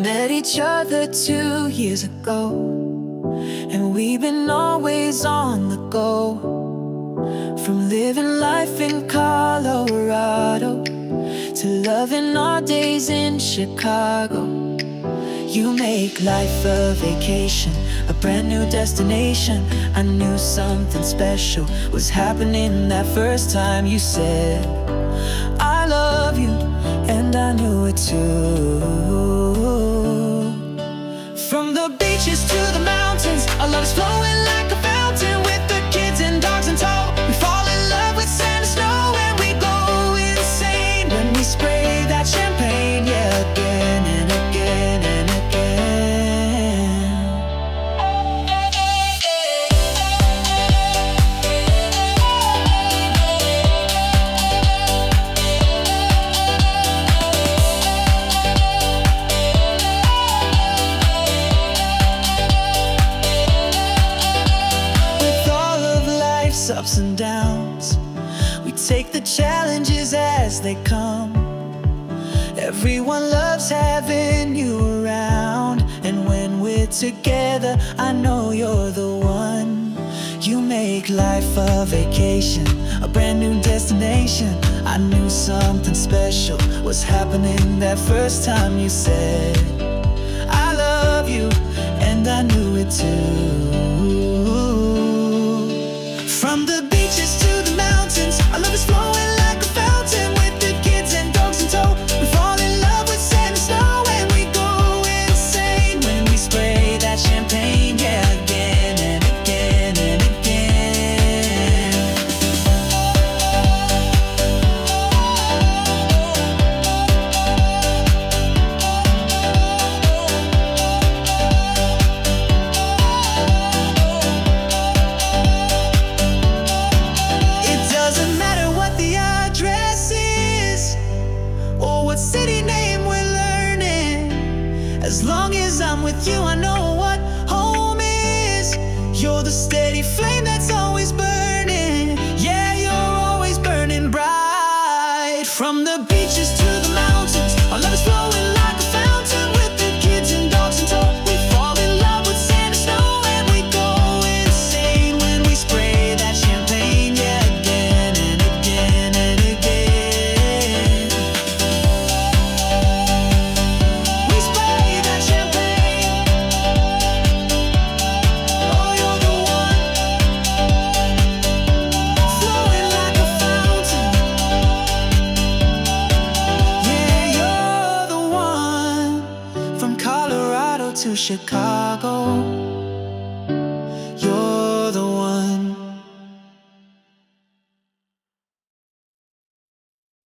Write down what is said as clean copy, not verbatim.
met each other 2 years ago, and we've been always on the go. From living life in Colorado to loving our days in Chicago. You make life a vacation, a brand new destination. I knew something special was happening that first time you said I love you, and I knew it too. From the beaches to the mountains, our love is flowing like a fountain. With the kids and dogs in tow, we fall in love with sand and snow, and we go insane when we spray that champagne, yeah, again and again and again. With all of life's ups and downs, we take the challenges as they come. Everyone loves having you around, and when we're together, I know you're the one. You make life a vacation, a brand new destination. I knew something special was happening that first time you said I love you, and I knew it too. From the beaches to the mountains, our love is flowing like a fountain. With the kids and dogs in tow, we fall in love with sand and snow, and we go insane when we spray that champagne, yeah, again and again and again. It doesn't matter what the address is or what city name we're learning. As long as I'm with you, I know what home is. You're the steady flame that's always burning. Yeah, you're always burning bright. From the beaches to the mountains, our love is flowing like a fountain. With the kids and dogs in tow, we fall in love with sand and snow, and we go insane when we spray that champagne, yeah, again and again and again. We spray that champagne. Oh, you're the one, flowing like a fountain. Yeah, you're the one. From Colorado to Chicago,